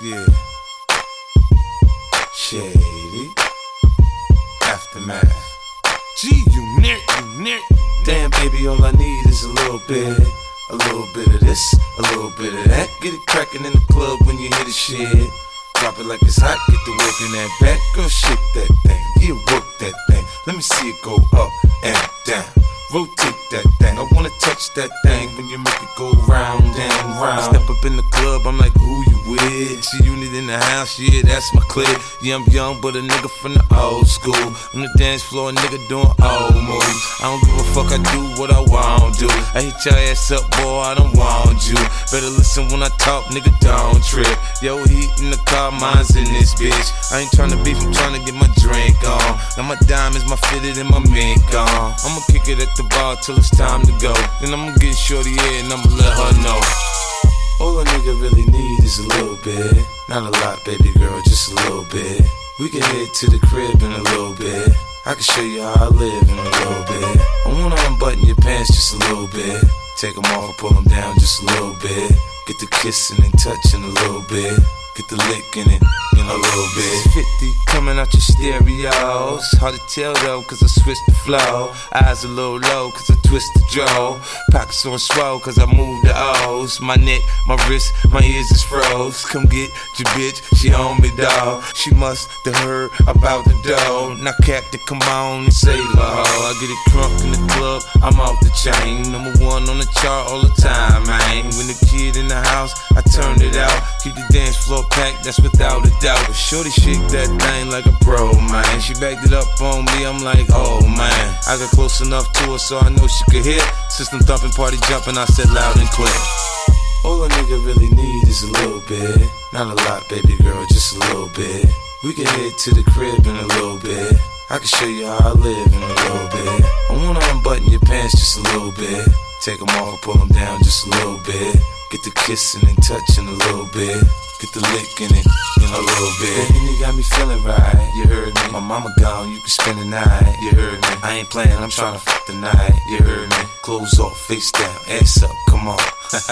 Yeah. Shady. Aftermath. G-Unit. Damn, baby, all I need is a little bit. A little bit of this, a little bit of that. Get it crackin' in the club when you hear the shit. Drop it like it's hot, get the work in that back. Girl, shake that thing, yeah, work that thing. Let me see it go up and down. Rotate that thing, I wanna touch that thing when you make it go round and round. Step up in the club, I'm like, who you with? G-Unit in the house, yeah, that's my clique. Yeah, I'm young, but a nigga from the old school. On the dance floor, a nigga doing old moves. I don't give a fuck, I do what I want to. I hit your ass up, boy, I don't want you. Better listen when I talk, nigga, don't trip. Yo, heat in the car, mine's in this bitch. I ain't tryna beef, I'm tryna get my drink on. Now my diamonds, my fitted, and my mink on. I'ma kick it at the bar till it's time to go. Then I'ma get shorty here and I'ma let her know. All a nigga really need is a little bit. Not a lot, baby girl, just a little bit. We can head to the crib in a little bit. I can show you how I live in a little bit. I wanna unbutton your pants just a little bit. Take them off, pull them down just a little bit. Get the kissing and touching a little bit. Get the licking it in a little bit. 50 coming out your stereos. Hard to tell though, cause I switched the flow. Eyes a little low, cause I twist the jaw. Pockets on swole, cause I move the O's. My neck, my wrist, my ears is froze. Come get your bitch, she on me, dawg. She must have heard about the dough. Now Captain, come on and save my hoe. I get it crunk in the club, I'm off the chain. Number one on the chart all the time, man. When the kid in the house, I turned it out. Keep the dance floor packed, that's without a doubt. But shorty shake that thing like a pro, man. She backed it up on me, I'm like, oh man. I got close enough to her so I know she could hear. System thumping, party jumping, I said loud and clear. All a nigga really need is a little bit. Not a lot, baby girl, just a little bit. We can head to the crib in a little bit. I can show you how I live in a little bit. I wanna unbutton your pants just a little bit. Take them off, pull them down just a little bit. Get the kissing and touching a little bit. Get the licking it in a little bit. And you got me feeling right, you heard me. My mama gone, you can spend the night, you heard me. I ain't playing, I'm trying to fuck the night, you heard me. Clothes off, face down, ass up, come on.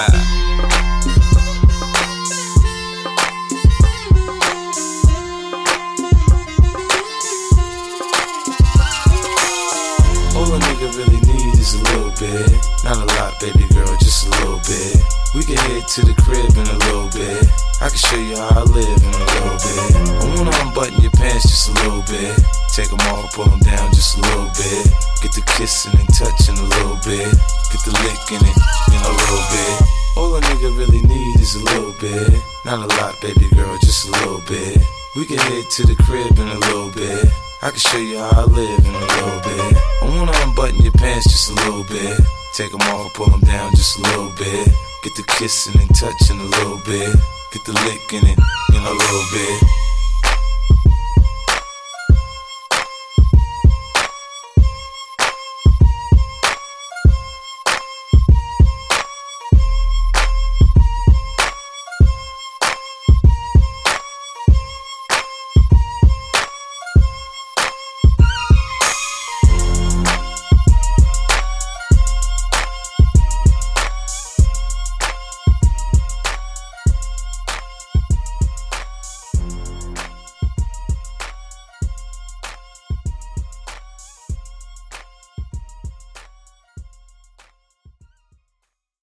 All a nigga really need is a little bit. Not a lot, baby girl, just a little bit. We can head to the crib in a little bit. I can show you how I live in a little bit. I wanna unbutton your pants just a little bit. Take them off, pull them down just a little bit. Get the kissing and touching a little bit. Get the licking it in a little bit. All a nigga really need is a little bit. Not a lot, baby girl, just a little bit. We can head to the crib in a little bit. I can show you how I live in a little bit. I wanna unbutton your pants just a little bit. Take them off, pull them down just a little bit. Get the kissing and touching a little bit. Get the licking it in a little bit.